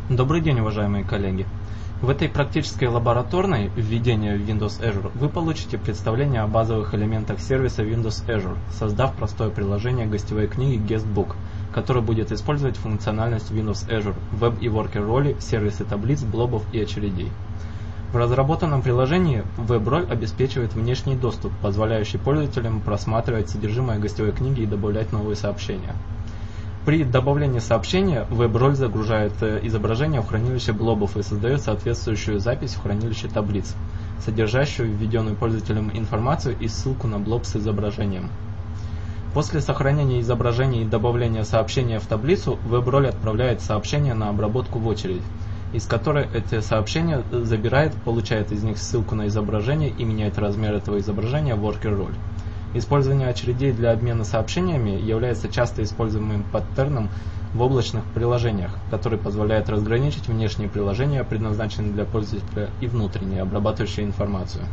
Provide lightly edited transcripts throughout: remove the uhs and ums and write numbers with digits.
Добрый день, уважаемые коллеги! В этой практической лабораторной введения в Windows Azure вы получите представление о базовых элементах сервиса Windows Azure, создав простое приложение гостевой книги Guestbook, которое будет использовать функциональность Windows Azure, веб и worker роли, сервисы таблиц, блобов и очередей. В разработанном приложении веб-роль обеспечивает внешний доступ, позволяющий пользователям просматривать содержимое гостевой книги и добавлять новые сообщения. При добавлении сообщения веб-роль загружает изображение в хранилище блобов и создает соответствующую запись в хранилище таблиц, содержащую введенную пользователем информацию и ссылку на блоб с изображением. После сохранения изображения и добавления сообщения в таблицу, веб-роль отправляет сообщение на обработку в очередь, из которой эти сообщения забирает, получает из них ссылку на изображение и меняет размер этого изображения в worker роль. Использование очередей для обмена сообщениями является часто используемым паттерном в облачных приложениях, который позволяет разграничить внешние приложения, предназначенные для пользователя, и внутренние, обрабатывающие информацию.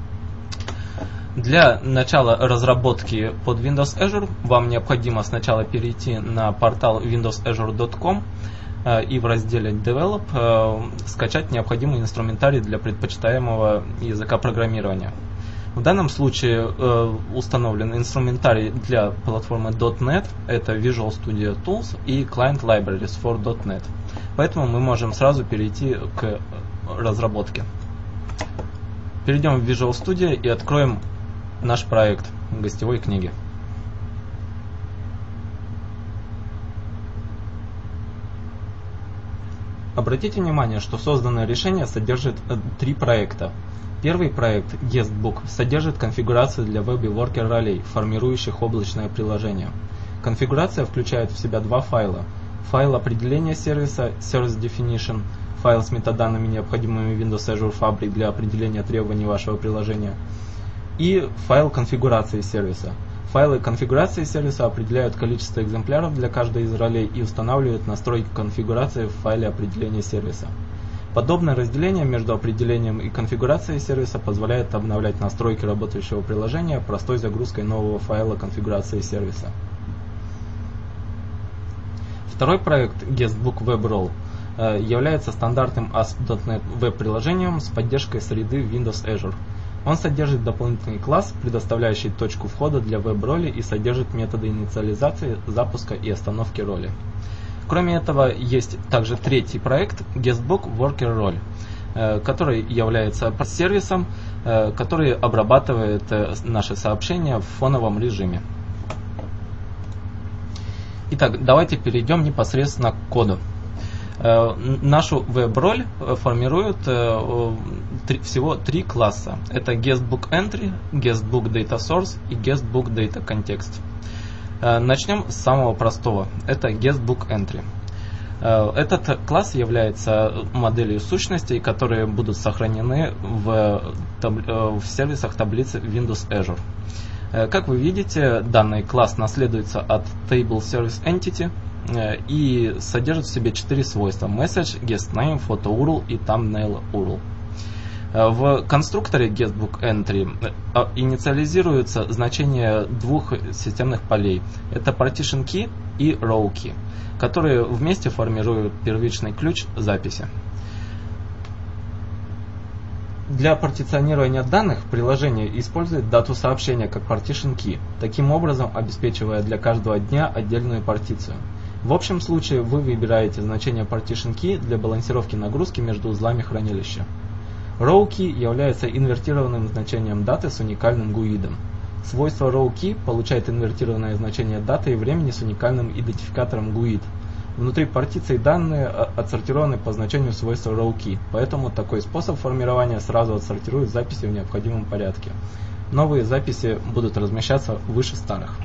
Для начала разработки под Windows Azure вам необходимо сначала перейти на портал windowsazure.com и в разделе Develop скачать необходимый инструментарий для предпочитаемого языка программирования. В данном случае установлен инструментарий для платформы .NET, это Visual Studio Tools и Client Libraries for .NET. Поэтому мы можем сразу перейти к разработке. Перейдем в Visual Studio и откроем наш проект гостевой книги. Обратите внимание, что созданное решение содержит три проекта. Первый проект, Guestbook, содержит конфигурацию для веб и worker ролей, формирующих облачное приложение. Конфигурация включает в себя два файла. Файл определения сервиса, Service Definition, файл с метаданными, необходимыми Windows Azure Fabric для определения требований вашего приложения, и файл конфигурации сервиса. Файлы конфигурации сервиса определяют количество экземпляров для каждой из ролей и устанавливают настройки конфигурации в файле определения сервиса. Подобное разделение между определением и конфигурацией сервиса позволяет обновлять настройки работающего приложения простой загрузкой нового файла конфигурации сервиса. Второй проект Guestbook Web Role является стандартным ASP.NET веб-приложением с поддержкой среды Windows Azure. Он содержит дополнительный класс, предоставляющий точку входа для веб-роли и содержит методы инициализации, запуска и остановки роли. Кроме этого, есть также третий проект Guestbook Worker Role, который является сервисом, который обрабатывает наши сообщения в фоновом режиме. Итак, давайте перейдем непосредственно к коду. Нашу веб-роль формируют всего три класса. Это Guestbook Entry, Guestbook Data Source и Guestbook Data Context. Начнем с самого простого. Это Guestbook Entry. Этот класс является моделью сущностей, которые будут сохранены в сервисах таблицы Windows Azure. Как вы видите, данный класс наследуется от Table Service Entity и содержит в себе 4 свойства: Message, GuestName, PhotoURL и ThumbnailURL. В конструкторе Guestbook Entry инициализируется значение двух системных полей. Это Partition Key и Row Key, которые вместе формируют первичный ключ записи. Для партиционирования данных приложение использует дату сообщения как Partition Key, таким образом обеспечивая для каждого дня отдельную партицию. В общем случае вы выбираете значение Partition Key для балансировки нагрузки между узлами хранилища. Row Key является инвертированным значением даты с уникальным GUID. Свойство Row Key получает инвертированное значение даты и времени с уникальным идентификатором GUID. Внутри партиции данные отсортированы по значению свойства Row Key, поэтому такой способ формирования сразу отсортирует записи в необходимом порядке. Новые записи будут размещаться выше старых.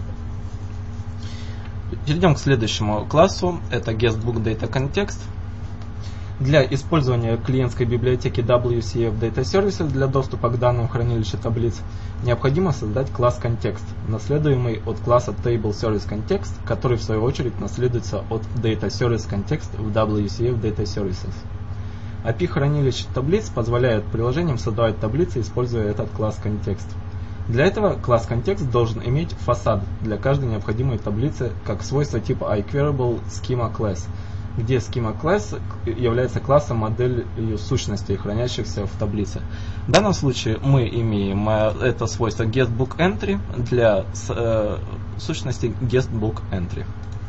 Перейдем к следующему классу, это Guestbook Data Context. Для использования клиентской библиотеки WCF Data Services для доступа к данным хранилища таблиц необходимо создать класс Context, наследуемый от класса Table Service Context, который в свою очередь наследуется от Data Service Context в WCF Data Services. API хранилища таблиц позволяет приложениям создавать таблицы, используя этот класс Context. Для этого класс Context должен иметь фасад для каждой необходимой таблицы как свойство типа iQueryable Schema Class, где schema class является классом моделью сущностей, хранящихся в таблице. В данном случае мы имеем это свойство guestBookEntry для сущности guestBookEntry.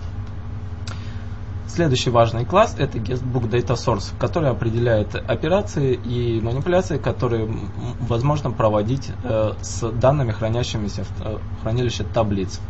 Следующий важный класс — это guestBookDataSource, который определяет операции и манипуляции, которые возможно проводить с данными, хранящимися в хранилище таблиц.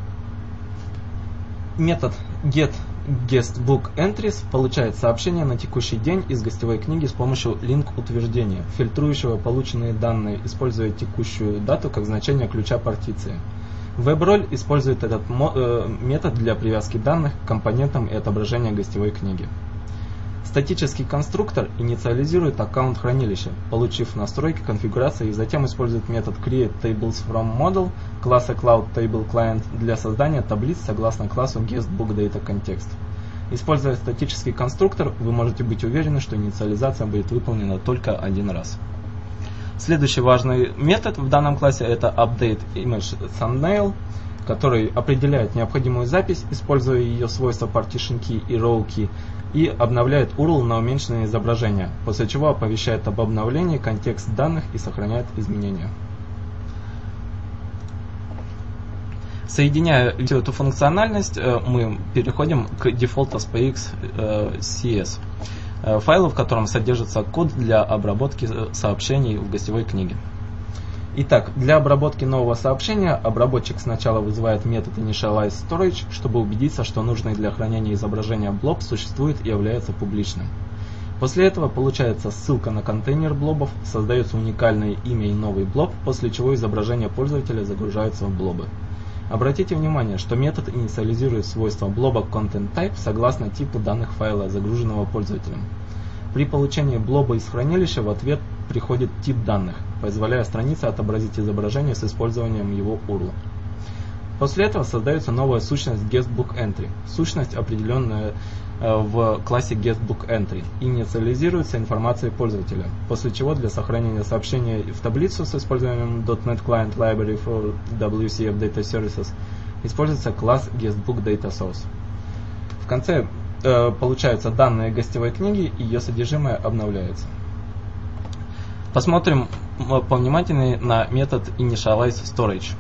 Метод getGuestBookEntries получает сообщение на текущий день из гостевой книги с помощью link-утверждения, фильтрующего полученные данные, используя текущую дату как значение ключа партиции. WebRoll использует этот метод для привязки данных к компонентам и отображения гостевой книги. Статический конструктор инициализирует аккаунт хранилища, получив настройки конфигурации, и затем использует метод createTablesFromModel класса CloudTableClient для создания таблиц согласно классу guestBookDataContext. Используя статический конструктор, вы можете быть уверены, что инициализация будет выполнена только один раз. Следующий важный метод в данном классе — это updateImageThumbnail, который определяет необходимую запись, используя ее свойства partition-key и row-key, и обновляет URL на уменьшенное изображение, после чего оповещает об обновлении контекст данных и сохраняет изменения. Соединяя всю эту функциональность, мы переходим к default.spx.cs, файлу, в котором содержится код для обработки сообщений в гостевой книге. Итак, для обработки нового сообщения обработчик сначала вызывает метод initializeStorage, чтобы убедиться, что нужный для хранения изображения блоб существует и является публичным. После этого получается ссылка на контейнер блобов, создается уникальное имя и новый блоб, после чего изображения пользователя загружаются в блобы. Обратите внимание, что метод инициализирует свойства блоба ContentType согласно типу данных файла, загруженного пользователем. При получении блоба из хранилища в ответ приходит тип данных, позволяя странице отобразить изображение с использованием его URL. После этого создается новая сущность guestBookEntry, сущность, определенная в классе guestBookEntry, и инициализируется информацией пользователя, после чего для сохранения сообщения в таблицу с использованием .NET Client Library for WCF Data Services используется класс guestBookDataSource. В конце получаются данные гостевой книги, и ее содержимое обновляется. Посмотрим повнимательнее на метод initializeStorage.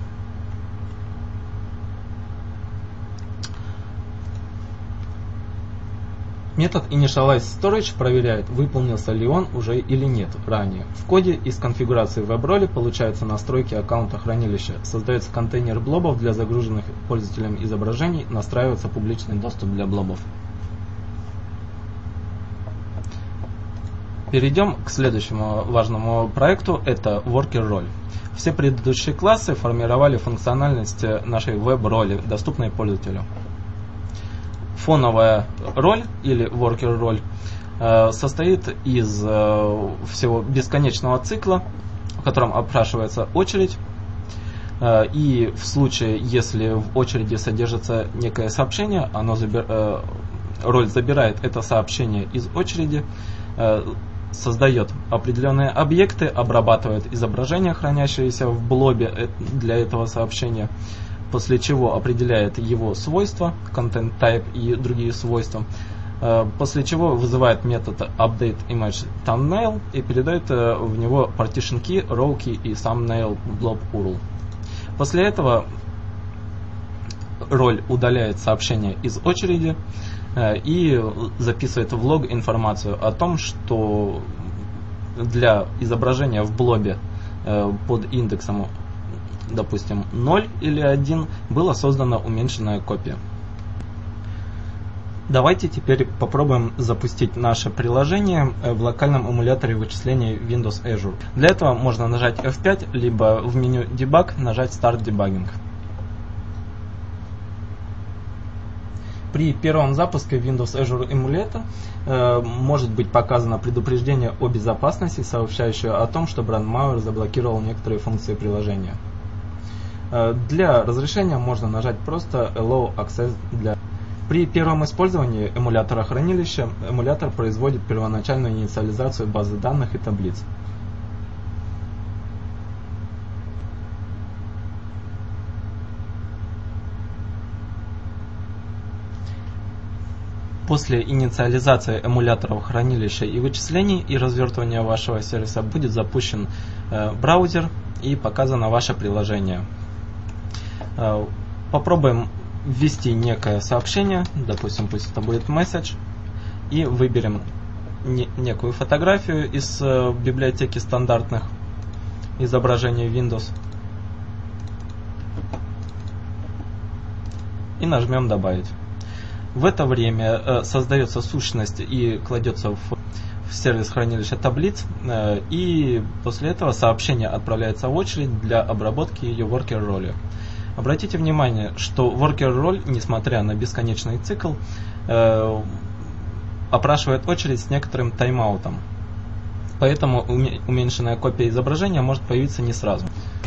Метод initializeStorage проверяет, выполнился ли он уже или нет ранее. В коде из конфигурации WebRoll получаются настройки аккаунта хранилища, создается контейнер блобов для загруженных пользователем изображений, настраивается публичный доступ для блобов. Перейдем к следующему важному проекту, это WorkerRoll. Все предыдущие классы формировали функциональность нашей WebRoll, доступной пользователю. Фоновая роль или WorkerRoll состоит из всего бесконечного цикла, в котором опрашивается очередь, и в случае, если в очереди содержится некое сообщение, роль забирает это сообщение из очереди, создает определенные объекты, обрабатывает изображение, хранящееся в блобе для этого сообщения, после чего определяет его свойства, content type и другие свойства, после чего вызывает метод updateImageThumbnail и передает в него partition key, row key и thumbnail blob URL. После этого роль удаляет сообщение из очереди и записывает в лог информацию о том, что для изображения в блобе под индексом, допустим, 0 или 1, была создана уменьшенная копия. Давайте теперь попробуем запустить наше приложение в локальном эмуляторе вычисления Windows Azure. Для этого можно нажать F5, либо в меню Debug нажать Start Debugging. При первом запуске Windows Azure эмулятора может быть показано предупреждение о безопасности, сообщающее о том, что Brandmauer заблокировал некоторые функции приложения. Для разрешения можно нажать просто Allow Access для. При первом использовании эмулятора хранилища эмулятор производит первоначальную инициализацию базы данных и таблиц. После инициализации эмуляторов хранилища и вычислений и развертывания вашего сервиса будет запущен браузер и показано ваше приложение. Попробуем ввести некое сообщение, допустим, пусть это будет message, и выберем некую фотографию из библиотеки стандартных изображений Windows и нажмем «Добавить». В это время создается сущность и кладется в сервис хранилища таблиц, и после этого сообщение отправляется в очередь для обработки ее worker роли. Обратите внимание, что worker роль, несмотря на бесконечный цикл, опрашивает очередь с некоторым тайм-аутом. Поэтому уменьшенная копия изображения может появиться не сразу.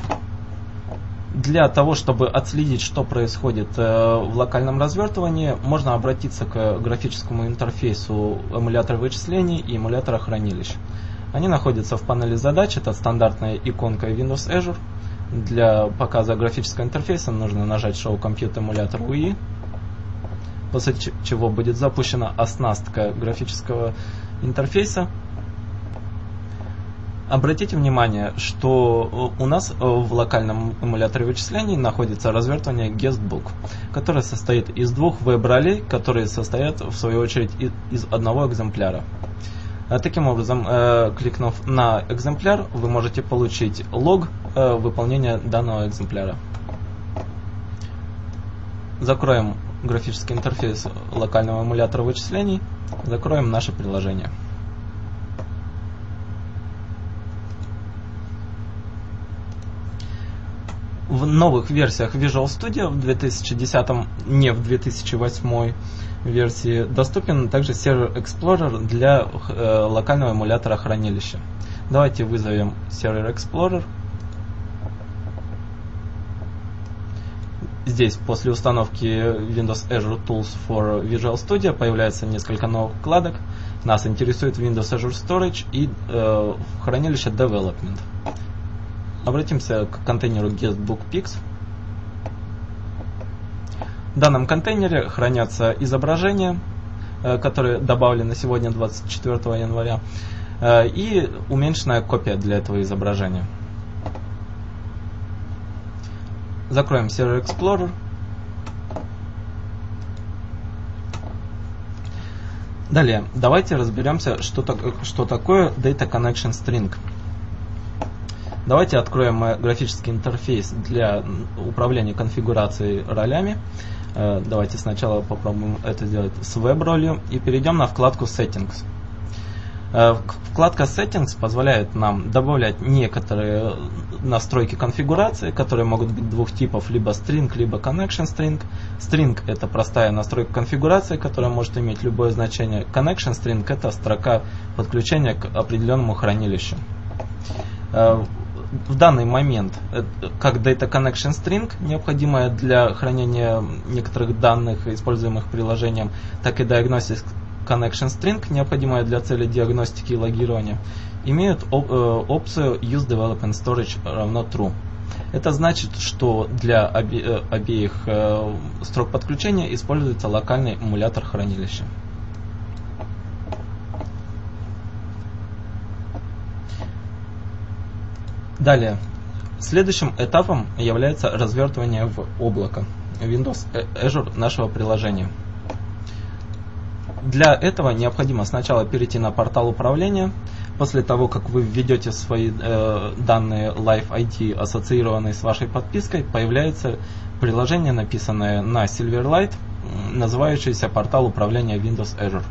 Для того, чтобы отследить, что происходит в локальном развертывании, можно обратиться к графическому интерфейсу эмулятора вычислений и эмулятора хранилищ. Они находятся в панели задач, это стандартная иконка Windows Azure. Для показа графического интерфейса нужно нажать Show Compute Emulator UI, после чего будет запущена оснастка графического интерфейса. Обратите внимание, что у нас в локальном эмуляторе вычислений находится развертывание Guestbook, которое состоит из двух веб-ролей, которые состоят в свою очередь из одного экземпляра. Таким образом, кликнув на экземпляр, вы можете получить лог выполнения данного экземпляра. Закроем графический интерфейс локального эмулятора вычислений, закроем наше приложение. В новых версиях Visual Studio в 2010, не в 2008 версии, доступен также Server Explorer для локального эмулятора хранилища. Давайте вызовем Server Explorer. Здесь после установки Windows Azure Tools for Visual Studio появляется несколько новых вкладок. Нас интересует Windows Azure Storage и хранилище Development. Обратимся к контейнеру GuestBookPix. В данном контейнере хранятся изображения, которые добавлены сегодня, 24 января, и уменьшенная копия для этого изображения. Закроем Server Explorer. Далее, давайте разберемся, что такое Data Connection String. Давайте откроем графический интерфейс для управления конфигурацией ролями. Давайте сначала попробуем это сделать с веб-ролью и перейдем на вкладку Settings. Вкладка Settings позволяет нам добавлять некоторые настройки конфигурации, которые могут быть двух типов, либо string, либо connection string. String — это простая настройка конфигурации, которая может иметь любое значение. Connection string — это строка подключения к определенному хранилищу. В данный момент, как Data Connection String, необходимая для хранения некоторых данных, используемых приложением, так и Diagnostic Connection String, необходимая для цели диагностики и логирования, имеют опцию Use Development Storage равно True. Это значит, что для обеих строк подключения используется локальный эмулятор хранилища. Далее, следующим этапом является развертывание в облако Windows Azure нашего приложения. Для этого необходимо сначала перейти на портал управления. После того, как вы введете свои данные Live ID, ассоциированные с вашей подпиской, появляется приложение, написанное на Silverlight, называющееся портал управления Windows Azure.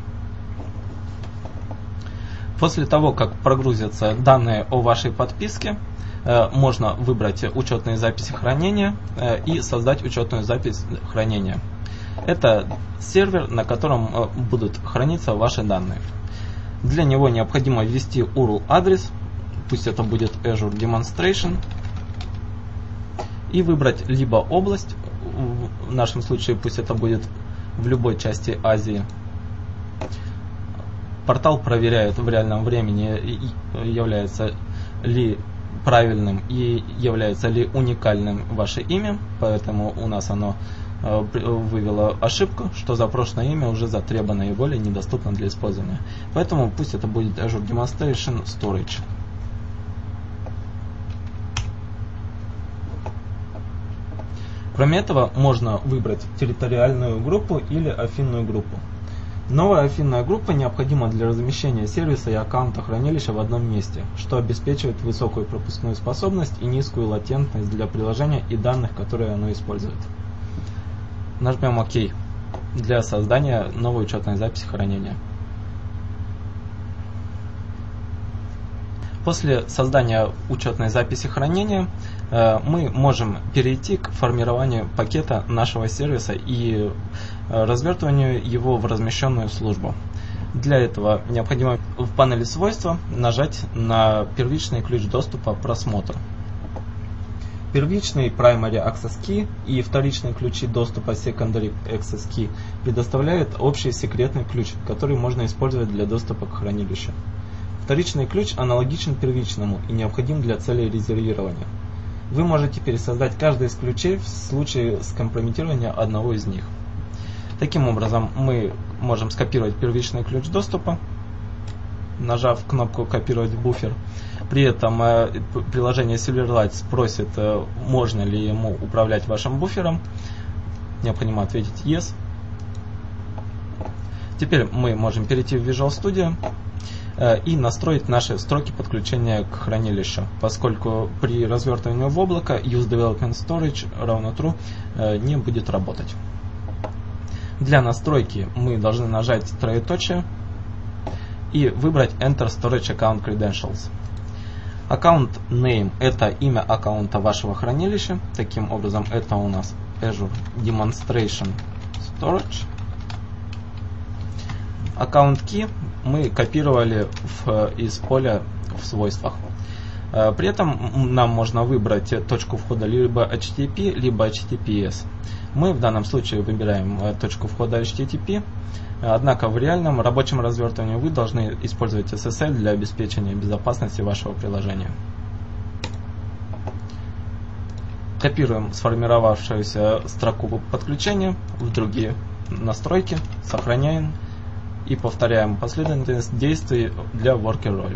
После того, как прогрузятся данные о вашей подписке, можно выбрать учетные записи хранения и создать учетную запись хранения. Это сервер, на котором будут храниться ваши данные. Для него необходимо ввести URL-адрес, пусть это будет Azure Demonstration, и выбрать либо область, в нашем случае пусть это будет в любой части Азии. Портал проверяет в реальном времени, является ли правильным и является ли уникальным ваше имя, поэтому у нас оно вывела ошибку, что запрошенное имя уже затребовано и более недоступно для использования. Поэтому пусть это будет Azure Demonstration Storage. Кроме этого, можно выбрать территориальную группу или афинную группу. Новая афинная группа необходима для размещения сервиса и аккаунта хранилища в одном месте, что обеспечивает высокую пропускную способность и низкую латентность для приложения и данных, которые оно использует. Нажмем ОК для создания новой учетной записи хранения. После создания учетной записи хранения мы можем перейти к формированию пакета нашего сервиса и развертыванию его в размещенную службу. Для этого необходимо в панели «Свойства» нажать на первичный ключ доступа «Просмотр». Первичный Primary Access Key и вторичные ключи доступа Secondary Access Key предоставляют общий секретный ключ, который можно использовать для доступа к хранилищу. Вторичный ключ аналогичен первичному и необходим для целей резервирования. Вы можете пересоздать каждый из ключей в случае скомпрометирования одного из них. Таким образом, мы можем скопировать первичный ключ доступа, нажав кнопку «Копировать в буфер». При этом приложение Silverlight спросит, можно ли ему управлять вашим буфером. Необходимо ответить «Yes». Теперь мы можем перейти в Visual Studio и настроить наши строки подключения к хранилищу, поскольку при развертывании в облако Use Development Storage равно True не будет работать. Для настройки мы должны нажать троеточие и выбрать Enter Storage Account Credentials. Аккаунт Name – это имя аккаунта вашего хранилища. Таким образом, это у нас Azure Demonstration Storage. Аккаунт Key мы копировали из поля в свойствах. При этом нам можно выбрать точку входа либо HTTP, либо HTTPS. Мы в данном случае выбираем точку входа HTTP, однако в реальном рабочем развертывании вы должны использовать SSL для обеспечения безопасности вашего приложения. Копируем сформировавшуюся строку подключения в другие настройки, сохраняем и повторяем последовательность действий для worker роли.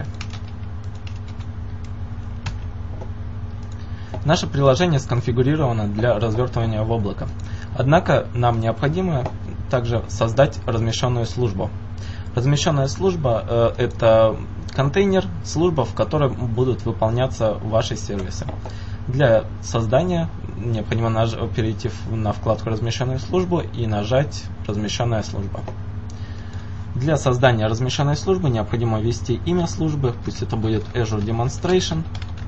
Наше приложение сконфигурировано для развертывания в облако. Однако нам необходимо также создать размещенную службу. Размещенная служба – это контейнер, служба, в которой будут выполняться ваши сервисы. Для создания необходимо перейти на вкладку «Размещенную службу» и нажать «Размещенная служба». Для создания размещенной службы необходимо ввести имя службы, пусть это будет Azure Demonstration,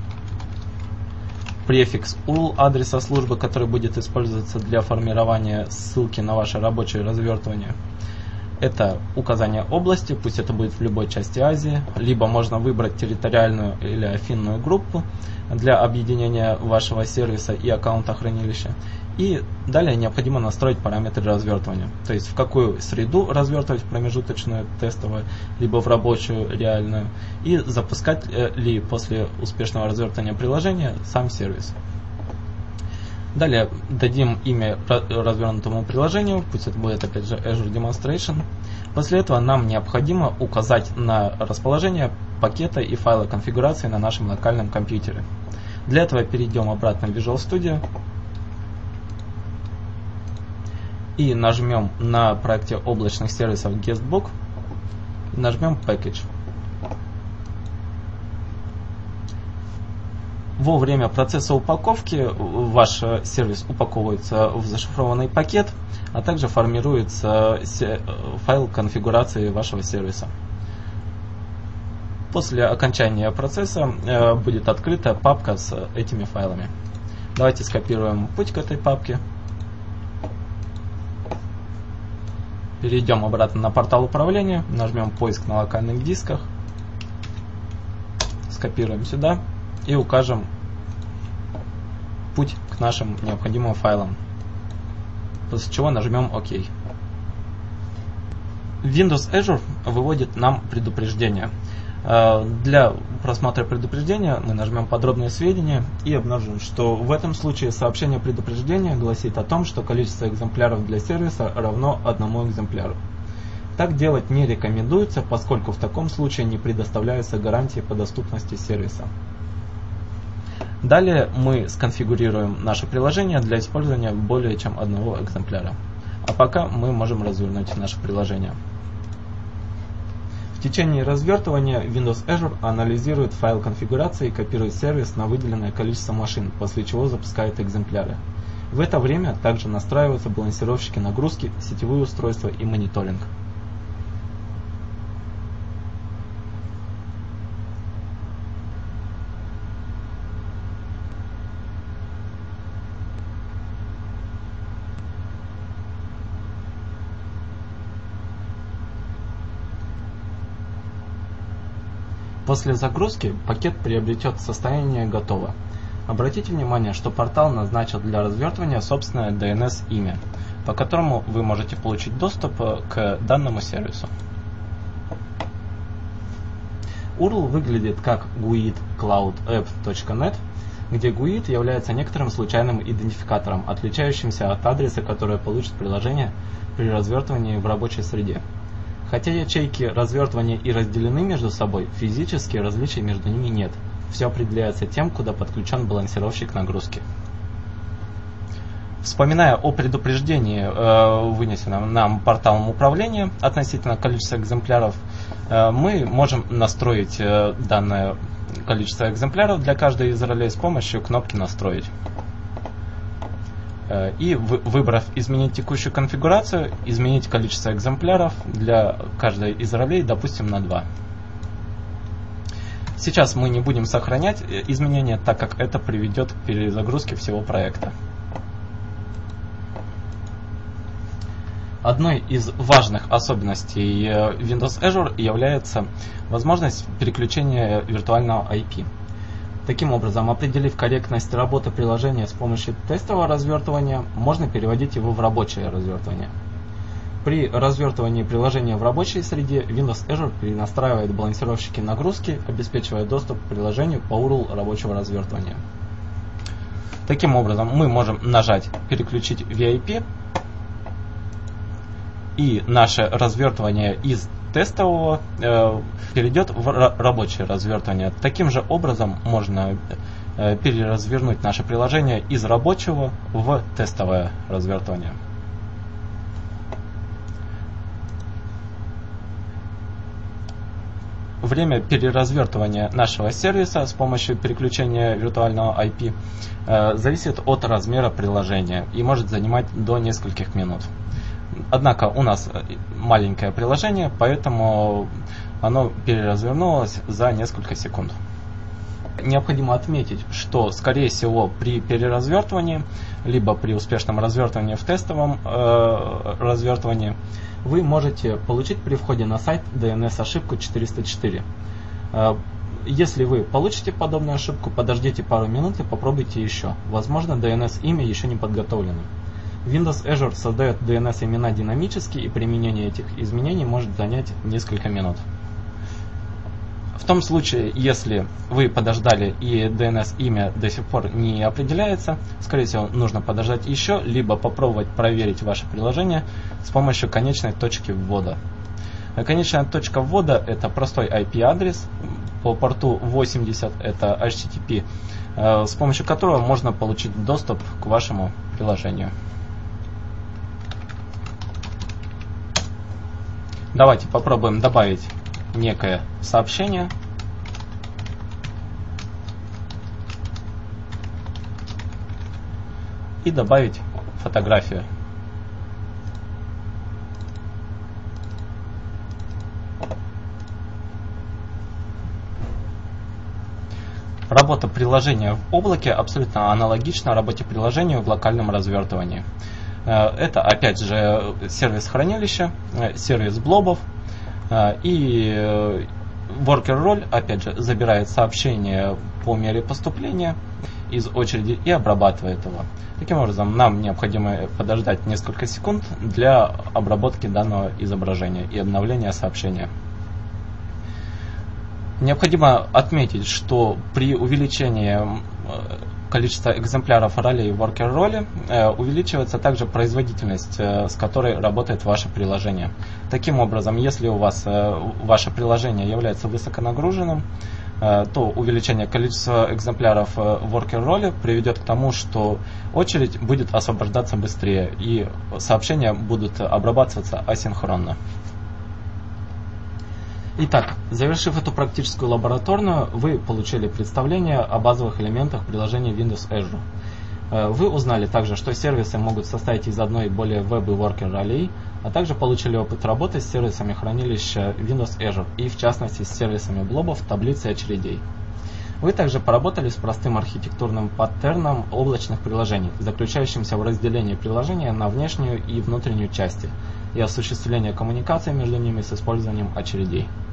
префикс URL адреса службы, который будет использоваться для формирования ссылки на ваше рабочее развертывание. Это указание области, пусть это будет в любой части Азии, либо можно выбрать территориальную или афинную группу для объединения вашего сервиса и аккаунта хранилища. И далее необходимо настроить параметры развертывания, то есть в какую среду развертывать, промежуточную, тестовую, либо в рабочую, реальную, и запускать ли после успешного развертывания приложения сам сервис. Далее дадим имя развернутому приложению, пусть это будет опять же Azure Demonstration. После этого нам необходимо указать на расположение пакета и файла конфигурации на нашем локальном компьютере. Для этого перейдем обратно в Visual Studio и нажмем на проекте облачных сервисов Guestbook и нажмем Package. Во время процесса упаковки ваш сервис упаковывается в зашифрованный пакет, а также формируется файл конфигурации вашего сервиса. После окончания процесса будет открыта папка с этими файлами. Давайте скопируем путь к этой папке. Перейдем обратно на портал управления, нажмем поиск на локальных дисках, скопируем сюда и укажем путь к нашим необходимым файлам, после чего нажмем ОК. Windows Azure выводит нам предупреждение. Для просмотра предупреждения мы нажмем «Подробные сведения» и обнаружим, что в этом случае сообщение предупреждения гласит о том, что количество экземпляров для сервиса равно 1 экземпляру. Так делать не рекомендуется, поскольку в таком случае не предоставляются гарантии по доступности сервиса. Далее мы сконфигурируем наше приложение для использования более чем 1 экземпляра. А пока мы можем развернуть наше приложение. В течение развертывания Windows Azure анализирует файл конфигурации и копирует сервис на выделенное количество машин, после чего запускает экземпляры. В это время также настраиваются балансировщики нагрузки, сетевые устройства и мониторинг. После загрузки пакет приобретет состояние «Готово». Обратите внимание, что портал назначил для развертывания собственное DNS-имя, по которому вы можете получить доступ к данному сервису. URL выглядит как guidcloudapp.net, где GUID является некоторым случайным идентификатором, отличающимся от адреса, который получит приложение при развертывании в рабочей среде. Хотя ячейки развертывания и разделены между собой, физически различий между ними нет. Все определяется тем, куда подключен балансировщик нагрузки. Вспоминая о предупреждении, вынесенном нам порталом управления относительно количества экземпляров, мы можем настроить данное количество экземпляров для каждой из ролей с помощью кнопки «Настроить». И выбрав «Изменить текущую конфигурацию», изменить количество экземпляров для каждой из ролей, допустим, на 2. Сейчас мы не будем сохранять изменения, так как это приведет к перезагрузке всего проекта. Одной из важных особенностей Windows Azure является возможность переключения виртуального IP. Таким образом, определив корректность работы приложения с помощью тестового развертывания, можно переводить его в рабочее развертывание. При развертывании приложения в рабочей среде Windows Azure перенастраивает балансировщики нагрузки, обеспечивая доступ к приложению по URL рабочего развертывания. Таким образом, мы можем нажать «Переключить VIP», и наше развертывание из тестового перейдет в рабочее развертывание. Таким же образом можно переразвернуть наше приложение из рабочего в тестовое развертывание. Время переразвертывания нашего сервиса с помощью переключения виртуального IP зависит от размера приложения и может занимать до нескольких минут. Однако у нас маленькое приложение, поэтому оно переразвернулось за несколько секунд. Необходимо отметить, что, скорее всего, при переразвертывании, либо при успешном развертывании в тестовом развертывании, вы можете получить при входе на сайт DNS-ошибку 404. Если вы получите подобную ошибку, подождите пару минут и попробуйте еще. Возможно, DNS-имя еще не подготовлено. Windows Azure создает DNS-имена динамически, и применение этих изменений может занять несколько минут. В том случае, если вы подождали и DNS-имя до сих пор не определяется, скорее всего, нужно подождать еще, либо попробовать проверить ваше приложение с помощью конечной точки ввода. Конечная точка ввода – это простой IP-адрес, по порту 80 – это HTTP, с помощью которого можно получить доступ к вашему приложению. Давайте попробуем добавить некое сообщение. И добавить фотографию. Работа приложения в облаке абсолютно аналогична работе приложения в локальном развертывании. Это, опять же, сервис хранилища, сервис блобов, и worker role, опять же, забирает сообщение по мере поступления из очереди и обрабатывает его. Таким образом, нам необходимо подождать несколько секунд для обработки данного изображения и обновления сообщения. Необходимо отметить, что при увеличении количества экземпляров ролей в Worker роле увеличивается также производительность, с которой работает ваше приложение. Таким образом, если у вас ваше приложение является высоконагруженным, то увеличение количества экземпляров в Worker роле приведет к тому, что очередь будет освобождаться быстрее и сообщения будут обрабатываться асинхронно. Итак, завершив эту практическую лабораторную, вы получили представление о базовых элементах приложения Windows Azure. Вы узнали также, что сервисы могут состоять из одной и более веб и Worker ролей, а также получили опыт работы с сервисами хранилища Windows Azure и в частности с сервисами блобов, таблиц и очередей. Вы также поработали с простым архитектурным паттерном облачных приложений, заключающимся в разделении приложения на внешнюю и внутреннюю части и осуществлении коммуникации между ними с использованием очередей.